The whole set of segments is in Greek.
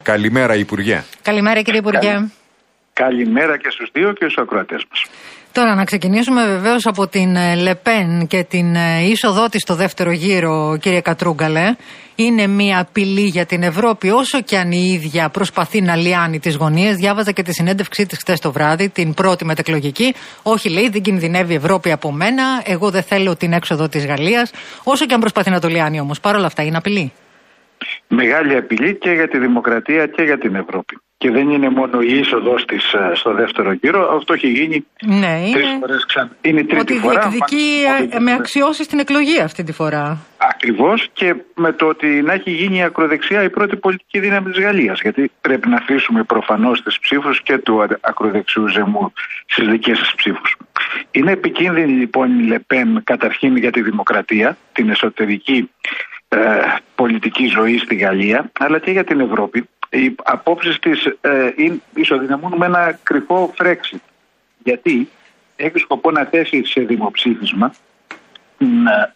Καλημέρα, Υπουργέ. Καλημέρα, κύριε Υπουργέ. Καλημέρα και στους δύο και στους ακροατές μας. Τώρα να ξεκινήσουμε βεβαίως από την Λεπέν και την είσοδό της στο δεύτερο γύρο, κύριε Κατρούγκαλε. Είναι μια απειλή για την Ευρώπη, όσο και αν η ίδια προσπαθεί να λιάνει τις γωνίες. Διάβαζα και τη συνέντευξή της χτες το βράδυ, την πρώτη μετεκλογική. Όχι, λέει, δεν κινδυνεύει η Ευρώπη από μένα. Εγώ δεν θέλω την έξοδο της Γαλλίας. Όσο και αν προσπαθεί να το λιάνει όμως, παρόλα αυτά είναι απειλή. Μεγάλη απειλή και για τη δημοκρατία και για την Ευρώπη. Και δεν είναι μόνο η είσοδος της στο δεύτερο γύρο, αυτό έχει γίνει τρεις φορές ξανά. Είναι η τρίτη φορά. Ότι διεκδικεί με αξιώσεις την εκλογή αυτή τη φορά. Ακριβώς, και με το ότι να έχει γίνει η ακροδεξιά η πρώτη πολιτική δύναμη της Γαλλίας. Γιατί πρέπει να αφήσουμε προφανώς τις ψήφους και του ακροδεξιού Ζεμούρ στις δικές σας ψήφους. Είναι επικίνδυνη λοιπόν η Λεπέν καταρχήν για τη δημοκρατία, την εσωτερική πολιτική ζωή στη Γαλλία, αλλά και για την Ευρώπη. Οι απόψεις της ισοδυναμούν με ένα κρυφό Frexit. Γιατί έχει σκοπό να θέσει σε δημοψήφισμα την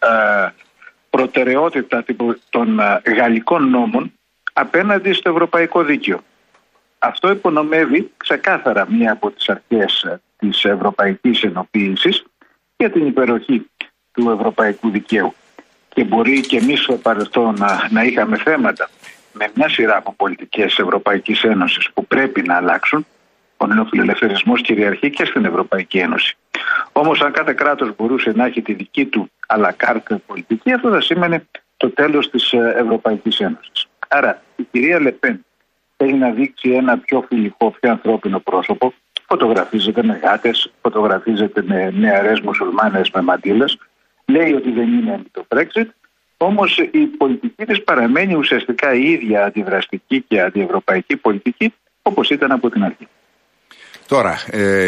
προτεραιότητα των γαλλικών νόμων απέναντι στο ευρωπαϊκό δίκαιο. Αυτό υπονομεύει ξεκάθαρα μία από τις αρχές της ευρωπαϊκής ενοποίησης για την υπεροχή του ευρωπαϊκού δικαίου. Και μπορεί και εμείς στο παρελθόν να είχαμε θέματα με μια σειρά από πολιτικές Ευρωπαϊκής Ένωσης που πρέπει να αλλάξουν. Ο νεοφιλελευθερισμός κυριαρχεί και στην Ευρωπαϊκή Ένωση. Όμως, αν κάθε κράτος μπορούσε να έχει τη δική του à la carte πολιτική, αυτό θα σήμαινε το τέλος της Ευρωπαϊκής Ένωσης. Άρα, η κυρία Λεπέν θέλει να δείξει ένα πιο φιλικό, πιο ανθρώπινο πρόσωπο. Φωτογραφίζεται με γάτες, φωτογραφίζεται με νεαρές μουσουλμάνες με μαντήλες. Λέει ότι δεν είναι το Brexit. Όμως η πολιτική της παραμένει ουσιαστικά η ίδια αντιδραστική και αντιευρωπαϊκή πολιτική όπως ήταν από την αρχή. Τώρα,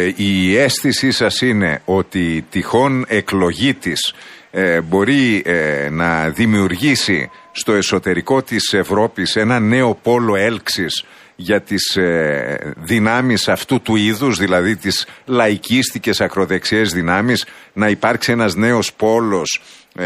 η αίσθησή σας είναι ότι τυχόν εκλογή της μπορεί να δημιουργήσει στο εσωτερικό της Ευρώπης ένα νέο πόλο έλξης για τις δυνάμεις αυτού του είδους, δηλαδή τις λαϊκίστικες ακροδεξιές δυνάμεις, να υπάρξει ένας νέος πόλος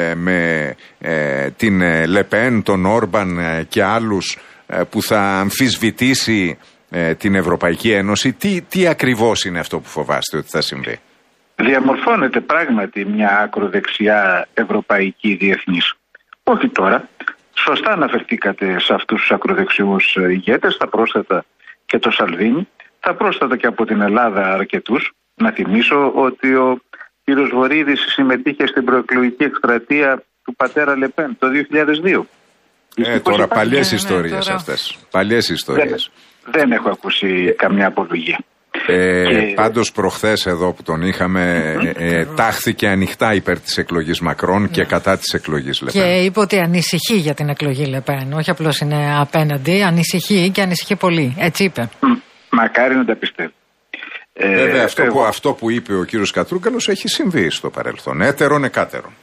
με την Λεπέν, τον Όρμπαν και άλλους που θα αμφισβητήσει την Ευρωπαϊκή Ένωση. Τι ακριβώς είναι αυτό που φοβάστε ότι θα συμβεί? Διαμορφώνεται πράγματι μια ακροδεξιά ευρωπαϊκή διεθνής. Όχι τώρα. Σωστά αναφερθήκατε σε αυτούς τους ακροδεξιούς ηγέτες, θα πρόσθετα και το Σαλβίνι, θα πρόσθετα και από την Ελλάδα αρκετούς. Να θυμίσω ότι ο κύριος Βορίδης συμμετείχε στην προεκλογική εκστρατεία του πατέρα Λεπέν το 2002. Τώρα παλιές ιστορίες αυτές. Παλιές ιστορίες. Δεν έχω ακούσει καμιά απολογία. Πάντως προχθές εδώ που τον είχαμε τάχθηκε ανοιχτά υπέρ της εκλογής Μακρόν και κατά της εκλογής Λεπέν. Και είπε ότι ανησυχεί για την εκλογή Λεπέν. Όχι απλώς είναι απέναντι, ανησυχεί και ανησυχεί πολύ. Έτσι είπε. Μακάρι να τα πιστεύω. Βέβαια αυτό που είπε ο κύριος Κατρούγκαλος έχει συμβεί στο παρελθόν. Έτερον εκάτερον.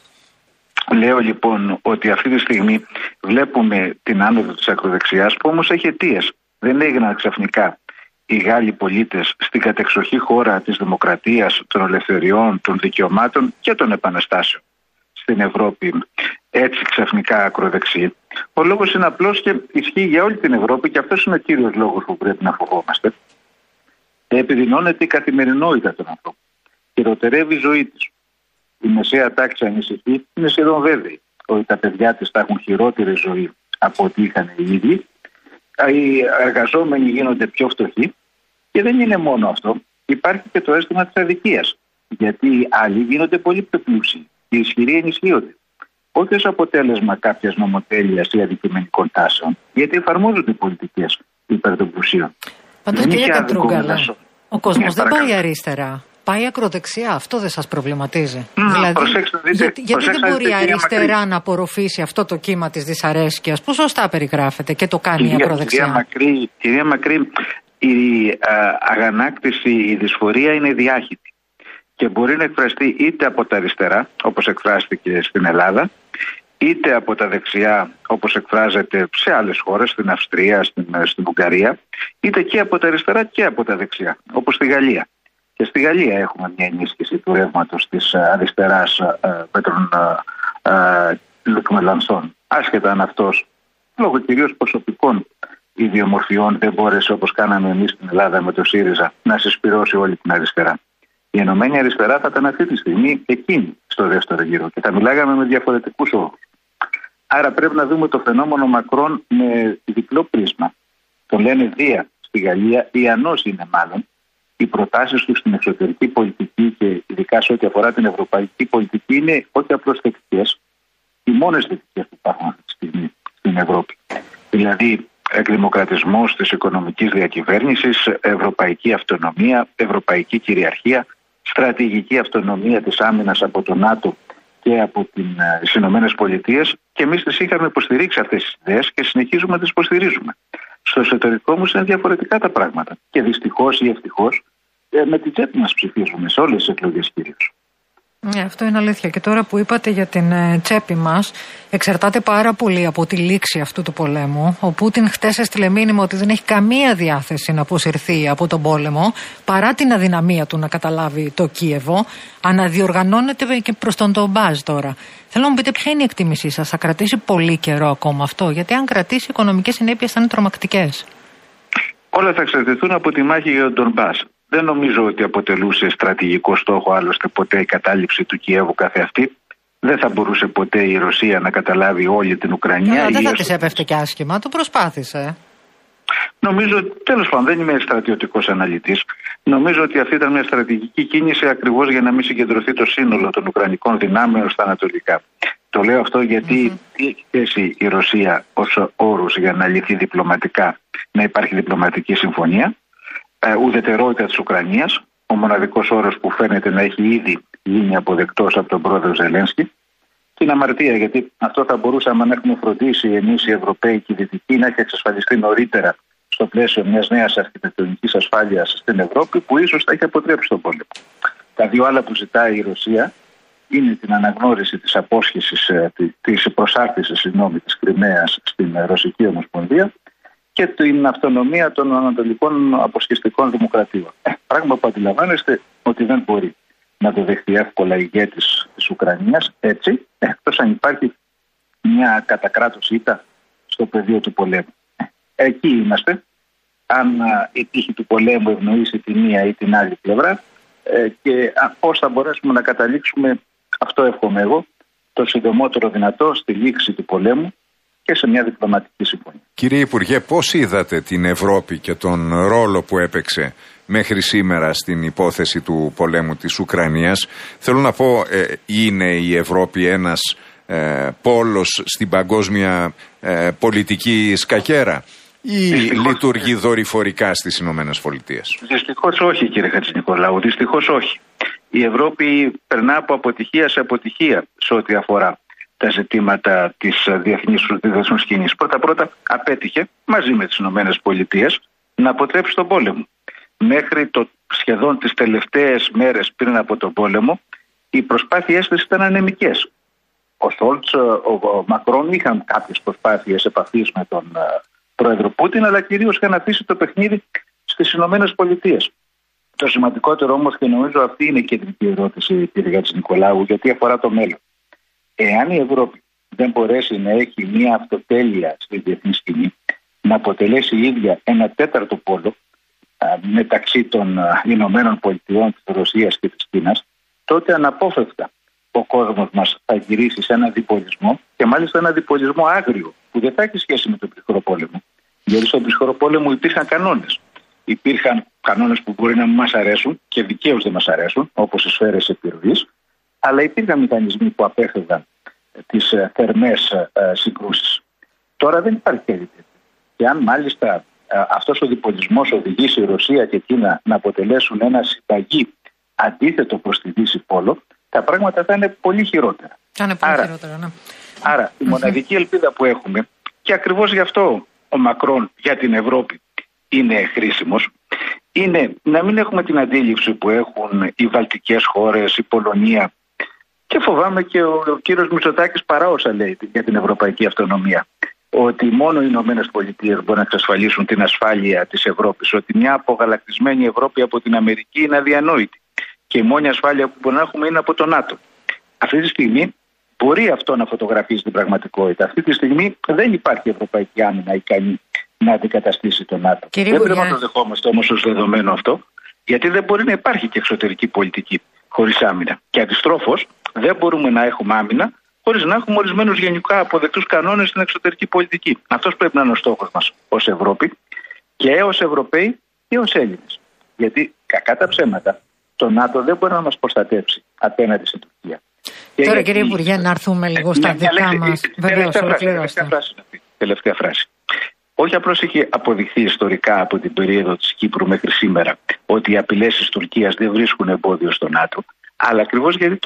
Λέω λοιπόν ότι αυτή τη στιγμή βλέπουμε την άνοδο της ακροδεξιάς που όμως έχει αιτίες. Δεν έγιναν ξαφνικά οι Γάλλοι πολίτες στην κατεξοχή χώρα της δημοκρατίας, των ελευθεριών, των δικαιωμάτων και των επαναστάσεων στην Ευρώπη έτσι ξαφνικά ακροδεξιοί. Ο λόγος είναι απλός και ισχύει για όλη την Ευρώπη και αυτός είναι ο κύριος λόγος που πρέπει να φοβόμαστε. Επιδεινώνεται η καθημερινότητα των ανθρώπων. Χειροτερεύει η ζωή της. Η μεσαία τάξη ανησυχεί, είναι σχεδόν βέβαιη ότι τα παιδιά της θα έχουν χειρότερη ζωή από ό,τι είχαν οι ίδιοι. Οι εργαζόμενοι γίνονται πιο φτωχοί και δεν είναι μόνο αυτό. Υπάρχει και το αίσθημα της αδικίας. Γιατί οι άλλοι γίνονται πολύ πιο πλούσιοι. Οι ισχυροί ενισχύονται. Όχι ως αποτέλεσμα κάποιας νομοτέλειας ή αντικειμενικών τάσεων, γιατί εφαρμόζονται πολιτικές υπέρ των πλουσίων. Πάντως, κύριε Κατρούγκαλα, ο κόσμος δεν πάει αριστερά. Πάει ακροδεξιά. Αυτό δεν σας προβληματίζει? Δηλαδή, γιατί δεν μπορεί η αριστερά να απορροφήσει αυτό το κύμα της δυσαρέσκειας που σωστά περιγράφεται και το κάνει η ακροδεξιά? Κυρία Μακρύ, η αγανάκτηση, η δυσφορία είναι διάχυτη και μπορεί να εκφραστεί είτε από τα αριστερά, όπως εκφράστηκε στην Ελλάδα, είτε από τα δεξιά, όπως εκφράζεται σε άλλες χώρες, στην Αυστρία, στην Ουγγαρία, είτε και από τα αριστερά και από τα δεξιά, όπως στη Γαλλία. Και στη Γαλλία έχουμε μια ενίσχυση του ρεύματος της αριστεράς με τον Λουκ Μελανσόν. Άσχετα αν αυτός, λόγω κυρίως προσωπικών ιδιομορφιών δεν μπόρεσε, όπως κάναμε εμείς στην Ελλάδα με το ΣΥΡΙΖΑ, να συσπυρώσει όλη την αριστερά. Η Ενωμένη Αριστερά θα ήταν αυτή τη στιγμή εκείνη στο δεύτερο γύρο και θα μιλάγαμε με διαφορετικούς όρους. Άρα πρέπει να δούμε το φαινόμενο Μακρόν με διπλό πρίσμα. Το λένε Δία στη Γαλλία, Ιαννός είναι μάλλον. Οι προτάσεις του στην εξωτερική πολιτική και ειδικά σε ό,τι αφορά την ευρωπαϊκή πολιτική είναι όχι απλώς θετικές, οι μόνες θετικές που υπάρχουν αυτή τη στιγμή στην Ευρώπη. Δηλαδή, εκδημοκρατισμός της οικονομικής διακυβέρνησης, ευρωπαϊκή αυτονομία, ευρωπαϊκή κυριαρχία, στρατηγική αυτονομία της άμυνας από το ΝΑΤΟ και από τις Ηνωμένες Πολιτείες, και εμείς τις είχαμε υποστηρίξει αυτές τις ιδέες και συνεχίζουμε να τις υποστηρίζουμε. Στο εσωτερικό όμως είναι διαφορετικά τα πράγματα. Και δυστυχώς ή ευτυχώς με την τσέπη μας ψηφίζουμε σε όλες τις εκλογές κυρίως. Αυτό είναι αλήθεια. Και τώρα που είπατε για την τσέπη μας, εξαρτάται πάρα πολύ από τη λήξη αυτού του πολέμου. Ο Πούτιν χτες έστειλε μήνυμα ότι δεν έχει καμία διάθεση να αποσυρθεί από τον πόλεμο, παρά την αδυναμία του να καταλάβει το Κίεβο. Αναδιοργανώνεται και προς τον Ντομπάζ τώρα. Θέλω να μου πείτε ποια είναι η εκτίμησή σας. Θα κρατήσει πολύ καιρό ακόμα αυτό? Γιατί αν κρατήσει, οι οικονομικές συνέπειες θα είναι τρομακτικές. Όλα θα εξαρτηθούν από τη μάχη για τον Ντομπάζ. Δεν νομίζω ότι αποτελούσε στρατηγικό στόχο άλλωστε ποτέ η κατάληψη του Κιέβου καθεαυτή. Δεν θα μπορούσε ποτέ η Ρωσία να καταλάβει όλη την Ουκρανία. Δεν θα της έπεφτε κι άσχημα, το προσπάθησε. Νομίζω, τέλος πάντων, δεν είμαι στρατιωτικός αναλυτής. Νομίζω ότι αυτή ήταν μια στρατηγική κίνηση ακριβώς για να μην συγκεντρωθεί το σύνολο των Ουκρανικών δυνάμεων στα ανατολικά. Το λέω αυτό γιατί έχει θέσει η Ρωσία ως όρους για να λυθεί διπλωματικά, να υπάρχει διπλωματική συμφωνία. Ουδετερότητα της Ουκρανίας, ο μοναδικός όρος που φαίνεται να έχει ήδη γίνει αποδεκτός από τον πρόεδρο Ζελένσκι. Την αμαρτία, γιατί αυτό θα μπορούσαμε να έχουμε φροντίσει εμείς οι Ευρωπαίοι και οι Δυτικοί να έχει εξασφαλιστεί νωρίτερα στο πλαίσιο μιας νέας αρχιτεκτονικής ασφάλειας στην Ευρώπη, που ίσως θα έχει αποτρέψει τον πόλεμο. Τα δύο άλλα που ζητάει η Ρωσία είναι την αναγνώριση της απόσχεσης, της προσάρτησης της Κριμαίας στην Ρωσική Ομοσπονδία και την αυτονομία των ανατολικών αποσχεστικών δημοκρατίων. Πράγμα που αντιλαμβάνεστε ότι δεν μπορεί να το δεχτεί εύκολα ηγέτης της Ουκρανίας έτσι, εκτός αν υπάρχει μια κατακράτωση ήττα στο πεδίο του πολέμου. Εκεί είμαστε. Αν η τύχη του πολέμου ευνοήσει τη μία ή την άλλη πλευρά και πώς θα μπορέσουμε να καταλήξουμε, αυτό εύχομαι εγώ, το συντομότερο δυνατό στη λήξη του πολέμου και σε μια διπλωματική συμφωνία. Κύριε Υπουργέ, πώς είδατε την Ευρώπη και τον ρόλο που έπαιξε μέχρι σήμερα στην υπόθεση του πολέμου της Ουκρανίας? Θέλω να πω, είναι η Ευρώπη ένας πόλος στην παγκόσμια πολιτική σκακέρα ή λειτουργεί δορυφορικά στις Ηνωμένες Πολιτείες? Δυστυχώς όχι, κύριε Χατζηνικολάου, δυστυχώς όχι. Η Ευρώπη περνά από αποτυχία σε αποτυχία σε ό,τι αφορά τα ζητήματα της διεθνούς σκηνής. Πρώτα-πρώτα απέτυχε μαζί με τις Ηνωμένες Πολιτείες να αποτρέψει τον πόλεμο. Μέχρι σχεδόν τις τελευταίες μέρες πριν από τον πόλεμο οι προσπάθειές της ήταν ανεμικές. Ο Σόλτς, ο Μακρόν είχαν κάποιες προσπάθειες επαφής με τον πρόεδρο Πούτιν, αλλά κυρίως είχαν αφήσει το παιχνίδι στις Ηνωμένες Πολιτείες. Το σημαντικότερο όμως, και νομίζω αυτή είναι η κεντρική ερώτηση, κύριε Χατζηνικολάου, γιατί αφορά το μέλλον. Εάν η Ευρώπη δεν μπορέσει να έχει μια αυτοτέλεια στη διεθνή σκηνή, να αποτελέσει η ίδια ένα τέταρτο πόλο μεταξύ των Ηνωμένων Πολιτειών, της Ρωσίας και της Κίνας, τότε αναπόφευκτα ο κόσμος μας θα γυρίσει σε ένα διπολισμό, και μάλιστα ένα διπολισμό άγριο που δεν θα έχει σχέση με τον ψυχρό πόλεμο. Γιατί στον ψυχρό πόλεμο υπήρχαν κανόνες. Υπήρχαν κανόνες που μπορεί να μην μας αρέσουν και δικαίως δεν μας αρέσουν, όπως οι σφαίρες επιρροής, αλλά υπήρχαν μηχανισμοί που απέφευγαν τις θερμές συγκρούσεις. Τώρα δεν υπάρχει τέτοιο. Και αν μάλιστα αυτός ο διπολισμός οδηγήσει η Ρωσία και η Κίνα να αποτελέσουν ένα συμπαγή αντίθετο προς τη Δύση πόλο, τα πράγματα θα είναι πολύ χειρότερα. Άρα η μοναδική ελπίδα που έχουμε, και ακριβώς γι' αυτό ο Μακρόν για την Ευρώπη είναι χρήσιμος, είναι να μην έχουμε την αντίληψη που έχουν οι βαλτικές χώρες, η Πολωνία, και φοβάμαι και ο κύριος Μητσοτάκης παρά όσα λέει για την ευρωπαϊκή αυτονομία, ότι μόνο οι Ηνωμένες Πολιτείες μπορούν να εξασφαλίσουν την ασφάλεια της Ευρώπης, ότι μια απογαλακτισμένη Ευρώπη από την Αμερική είναι αδιανόητη και η μόνη ασφάλεια που μπορούμε να έχουμε είναι από το ΝΑΤΟ. Αυτή τη στιγμή μπορεί αυτό να φωτογραφίζει την πραγματικότητα. Αυτή τη στιγμή δεν υπάρχει ευρωπαϊκή άμυνα ικανή να αντικαταστήσει το ΝΑΤΟ. Δεν πρέπει να το δεχόμαστε όμως ως δεδομένο αυτό, γιατί δεν μπορεί να υπάρχει και εξωτερική πολιτική χωρίς άμυνα. Και αντιστρόφως, δεν μπορούμε να έχουμε άμυνα χωρίς να έχουμε ορισμένους γενικά αποδεκτούς κανόνες στην εξωτερική πολιτική. Αυτός πρέπει να είναι ο στόχος μας ως Ευρώπη και ως Ευρωπαίοι και ως Έλληνες. Γιατί κακά τα ψέματα, το ΝΑΤΟ δεν μπορεί να μας προστατεύσει απέναντι στην Τουρκία. Τώρα, κύριε Υπουργέ, να έρθουμε λίγο στα δικά μας. Τελευταία φράση. Όχι απλώς έχει αποδειχθεί ιστορικά από την περίοδο της Κύπρου μέχρι σήμερα ότι οι απειλές της Τουρκίας δεν βρίσκουν εμπόδιο στο ΝΑΤΟ, αλλά ακριβώς γιατί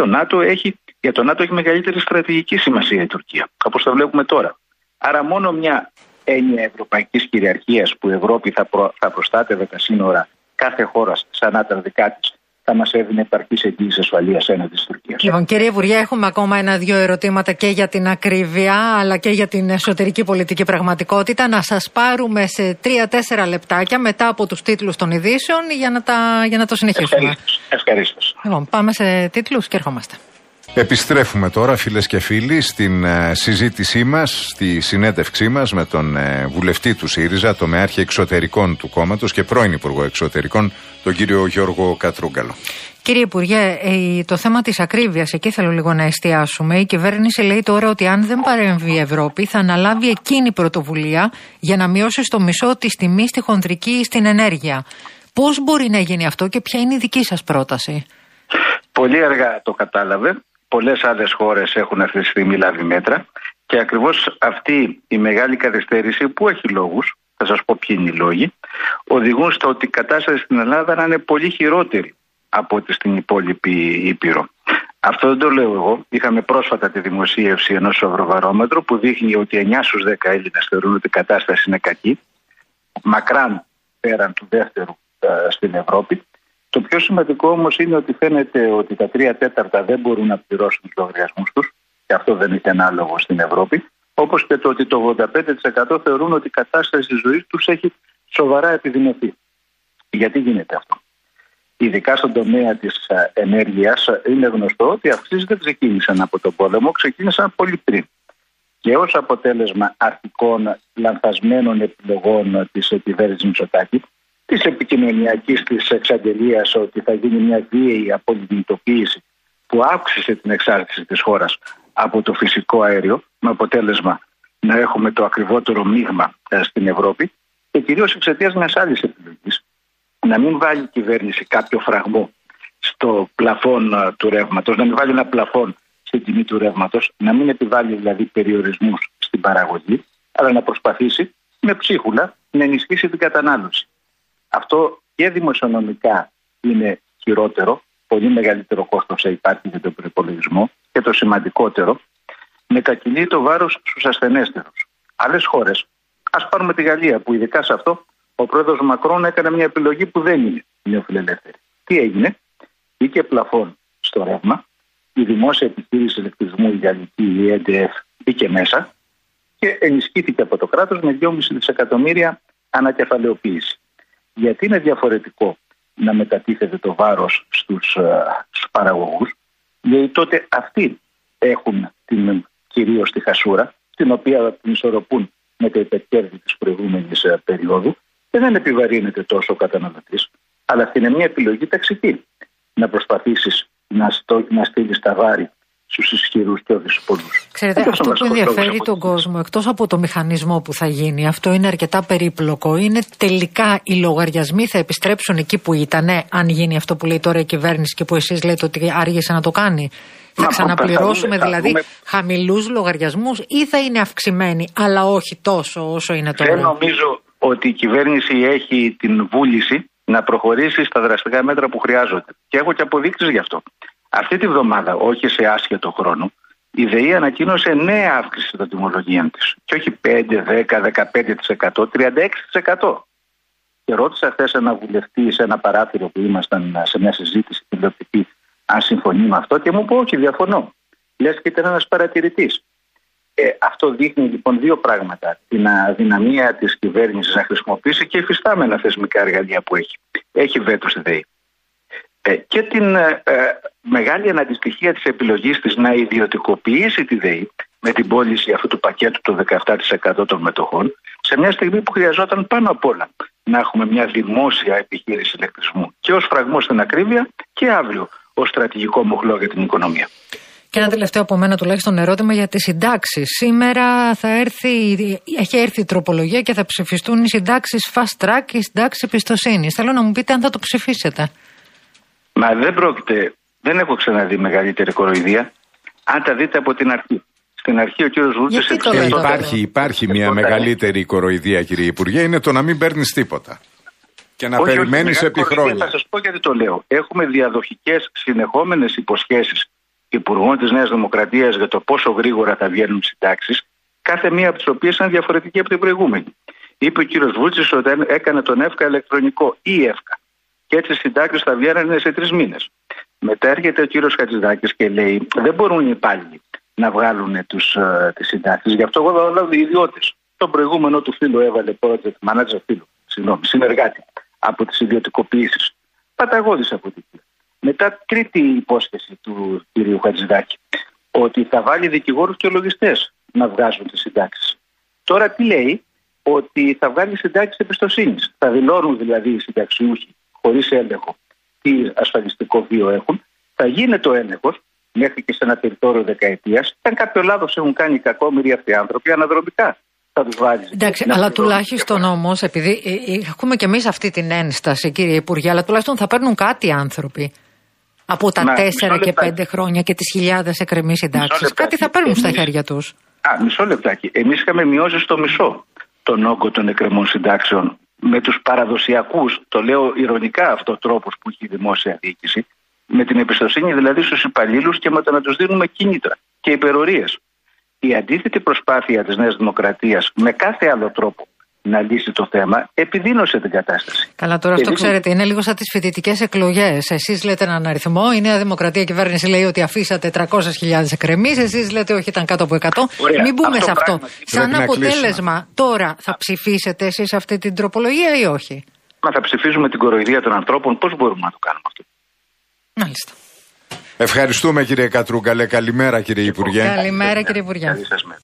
για το ΝΑΤΟ έχει μεγαλύτερη στρατηγική σημασία η Τουρκία, όπως το βλέπουμε τώρα. Άρα μόνο μια έννοια ευρωπαϊκής κυριαρχίας που η Ευρώπη θα προστάτευε τα σύνορα κάθε χώρας σαν να τα δικά της, θα μας έδινε επαρκής εγγύηση ασφαλείας έναντι της Τουρκίας. Λοιπόν, κύριε Υπουργέ, έχουμε ακόμα ένα-δύο ερωτήματα και για την ακρίβεια, αλλά και για την εσωτερική πολιτική πραγματικότητα. Να σας πάρουμε σε 3-4 λεπτάκια μετά από τους τίτλους των ειδήσεων για να το συνεχίσουμε. Ευχαριστώ. Λοιπόν, πάμε σε τίτλους και ερχόμαστε. Επιστρέφουμε τώρα, φίλες και φίλοι, στην συζήτησή μας, στη συνέντευξή μας με τον βουλευτή του ΣΥΡΙΖΑ, τομεάρχη εξωτερικών του κόμματος και πρώην Υπουργό Εξωτερικών, τον κύριο Γιώργο Κατρούγκαλο. Κύριε Υπουργέ, το θέμα της ακρίβειας, εκεί θέλω λίγο να εστιάσουμε. Η κυβέρνηση λέει τώρα ότι αν δεν παρέμβει η Ευρώπη, θα αναλάβει εκείνη πρωτοβουλία για να μειώσει στο μισό τη τιμή στη χονδρική ή στην ενέργεια. Πώς μπορεί να γίνει αυτό και ποια είναι η δική σας πρόταση? Πολύ αργά το κατάλαβε. Πολλές άλλες χώρες έχουν αυτή τη στιγμή λάβει μέτρα και ακριβώς αυτή η μεγάλη καθυστέρηση, που έχει λόγους, θα σας πω ποιοι είναι οι λόγοι, οδηγούν στο ότι η κατάσταση στην Ελλάδα να είναι πολύ χειρότερη από ό,τι στην υπόλοιπη Ήπειρο. Αυτό δεν το λέω εγώ. Είχαμε πρόσφατα τη δημοσίευση ενός Ευρωβαρόμετρου που δείχνει ότι 9 στους 10 Έλληνες θεωρούν ότι η κατάσταση είναι κακή, μακράν πέραν του δεύτερου στην Ευρώπη. Το πιο σημαντικό όμως είναι ότι φαίνεται ότι τα 3/4 δεν μπορούν να πληρώσουν τους λογαριασμούς τους, και αυτό δεν είναι ανάλογο στην Ευρώπη, όπως και το ότι το 85% θεωρούν ότι η κατάσταση της ζωής τους έχει σοβαρά επιδεινωθεί. Γιατί γίνεται αυτό? Ειδικά στον τομέα της ενέργειας είναι γνωστό ότι οι αυξήσεις δεν ξεκίνησαν από τον πόλεμο, ξεκίνησαν πολύ πριν. Και ως αποτέλεσμα αρχικών λανθασμένων επιλογών της κυβέρνησης Μητσοτάκη, της επικοινωνιακής της εξαγγελίας ότι θα γίνει μια βίαιη απολυμνητοποίηση που αύξησε την εξάρτηση της χώρας από το φυσικό αέριο, με αποτέλεσμα να έχουμε το ακριβότερο μείγμα στην Ευρώπη, και κυρίως εξαιτίας μιας άλλης επιλογής, να μην βάλει η κυβέρνηση κάποιο φραγμό στο πλαφόν του ρεύματος, να μην βάλει ένα πλαφόν στην τιμή του ρεύματος, να μην επιβάλλει δηλαδή περιορισμούς στην παραγωγή, αλλά να προσπαθήσει με ψίχουλα να ενισχύσει την κατανάλωση. Αυτό και δημοσιονομικά είναι χειρότερο, πολύ μεγαλύτερο κόστος θα υπάρχει για τον προϋπολογισμό, και το σημαντικότερο, μετακινεί το βάρος στους ασθενέστερους. Άλλες χώρες, ας πάρουμε τη Γαλλία, που ειδικά σε αυτό ο πρόεδρος Μακρόν έκανε μια επιλογή που δεν είναι νεοφιλελεύθερη. Τι έγινε? Μπήκε πλαφόν στο ρεύμα, η δημόσια επιχείρηση ηλεκτρισμού, η γαλλική, η EDF, μπήκε μέσα και ενισχύθηκε από το κράτος με 2,5 δισεκατομμύρια ανακεφαλαιοποίηση. Γιατί είναι διαφορετικό να μετατίθεται το βάρος στους παραγωγούς? Γιατί τότε αυτοί έχουν κυρίως τη χασούρα, την οποία την ισορροπούν με τα υπερκέρδη της προηγούμενης περίοδου, και δεν επιβαρύνεται τόσο ο καταναλωτής. Αλλά αυτή είναι μια επιλογή ταξική. Να προσπαθήσεις να στείλεις τα βάρη στους ισχυρούς και όχι στους πολλούς. Ξέρετε, αυτό που ενδιαφέρει τον κόσμο, εκτός από το μηχανισμό που θα γίνει, αυτό είναι αρκετά περίπλοκο, είναι τελικά οι λογαριασμοί θα επιστρέψουν εκεί που ήτανε, αν γίνει αυτό που λέει τώρα η κυβέρνηση και που εσείς λέτε ότι άργησε να το κάνει? Θα ξαναπληρώσουμε δηλαδή χαμηλούς λογαριασμούς ή θα είναι αυξημένοι, αλλά όχι τόσο όσο είναι τώρα? Δεν νομίζω ότι η κυβέρνηση έχει την βούληση να προχωρήσει στα δραστικά μέτρα που χρειάζονται. Και έχω και αποδείξεις γι' αυτό. Αυτή τη βδομάδα, όχι σε άσχετο χρόνο, η ΔΕΗ ανακοίνωσε νέα αύξηση των τιμολογίων της. Και όχι 5, 10, 15%, 36%. Και ρώτησα χθες ένα βουλευτή σε ένα παράθυρο που ήμασταν σε μια συζήτηση τηλεοπτική, αν συμφωνεί με αυτό, και μου είπε όχι, διαφωνώ. Λες και ήταν ένας παρατηρητής. Αυτό δείχνει λοιπόν δύο πράγματα. Την αδυναμία της κυβέρνησης να χρησιμοποιήσει και υφιστάμενα θεσμικά εργαλεία που έχει. Έχει βέτο στη ΔΕΗ. Και την μεγάλη αναντιστοιχία της επιλογής της να ιδιωτικοποιήσει τη ΔΕΗ με την πώληση αυτού του πακέτου των 17% των μετοχών, Σε μια στιγμή που χρειαζόταν πάνω απ' όλα να έχουμε μια δημόσια επιχείρηση ηλεκτρισμού και ως φραγμό στην ακρίβεια και αύριο ως στρατηγικό μοχλό για την οικονομία. Και ένα τελευταίο από μένα τουλάχιστον ερώτημα για τις συντάξεις. Σήμερα έχει έρθει η τροπολογία και θα ψηφιστούν οι συντάξεις fast track και οι συντάξεις εμπιστοσύνης. Θέλω να μου πείτε αν θα το ψηφίσετε. Μα δεν έχω ξαναδεί μεγαλύτερη κοροϊδία. Αν τα δείτε από την αρχή. Στην αρχή ο κύριος Βούλτσης υπάρχει μια μεγαλύτερη κοροϊδία, κύριε Υπουργέ, είναι το να μην παίρνεις τίποτα. Και να περιμένεις επί χρόνια. Θα σας πω γιατί το λέω. Έχουμε διαδοχικές συνεχόμενες υποσχέσεις υπουργών της Νέας Δημοκρατίας για το πόσο γρήγορα θα βγαίνουν συντάξεις, κάθε μία από τις οποίες είναι διαφορετική από την προηγούμενη. Είπε ο κύριος Βούλτσης ότι έκανε τον ΕΦΚΑ ηλεκτρονικό ή ΕΦΚΑ. Και έτσι οι συντάξεις θα βγαίνουν σε 3 μήνες. Μετά έρχεται ο κύριος Χατζηδάκης και λέει: δεν μπορούν οι υπάλληλοι να βγάλουν τις συντάξεις. Γι' αυτό εγώ θα βάλω ιδιώτες. Τον προηγούμενο του φίλο έβαλε project manager, συνεργάτη από τις ιδιωτικοποιήσεις. Παταγώδης αποτυχία. Μετά, τρίτη υπόσχεση του κυρίου Χατζηδάκη, ότι θα βάλει δικηγόρους και λογιστές να βγάζουν τις συντάξεις. Τώρα τι λέει? Ότι θα βγάλει συντάξεις εμπιστοσύνης. Θα δηλώνουν δηλαδή οι συνταξιούχοι χωρίς έλεγχο τι ασφαλιστικό βίο έχουν. Θα γίνεται ο έλεγχος μέχρι και σε ένα περιθώριο δεκαετίας. Αν κάποιο λάθος έχουν κάνει κακόμοιροι αυτοί οι άνθρωποι, αναδρομικά θα τους βάλει. Εντάξει, αλλά τουλάχιστον όμως, επειδή έχουμε και εμείς αυτή την ένσταση, κύριε Υπουργέ, αλλά τουλάχιστον θα παίρνουν κάτι οι άνθρωποι. Από τα 4 και 5 χρόνια και τις χιλιάδες εκκρεμείς συντάξεις. Κάτι θα παίρνουν στα χέρια τους. Μισό λεπτάκι. Εμείς είχαμε μειώσει στο μισό τον όγκο των εκκρεμών συντάξεων με τους παραδοσιακούς, το λέω ειρωνικά αυτό, τρόπος που έχει η δημόσια διοίκηση, με την εμπιστοσύνη δηλαδή στους υπαλλήλους και με το να τους δίνουμε κίνητρα και υπερορίες. Η αντίθετη προσπάθεια της Νέας Δημοκρατίας με κάθε άλλο τρόπο να λύσει το θέμα, επιδίνωσε την κατάσταση. Καλά, τώρα αυτό ξέρετε, είναι λίγο σαν τις φοιτητικές εκλογές. Εσείς λέτε έναν αριθμό, η Νέα Δημοκρατία κυβέρνηση λέει ότι αφήσατε 300.000 εκκρεμείς, εσείς λέτε όχι, ήταν κάτω από 100. Ωραία, μην μπούμε σε αυτό. Σαν αποτέλεσμα, τώρα θα ψηφίσετε εσείς αυτή την τροπολογία ή όχι? Μα θα ψηφίζουμε την κοροϊδία των ανθρώπων, πώς μπορούμε να το κάνουμε αυτό? Μάλιστα. Ευχαριστούμε, κύριε Κατρούγκαλε. Καλημέρα, κύριε Υπουργέ. Καλημέρα, κύριε Υπουργέ.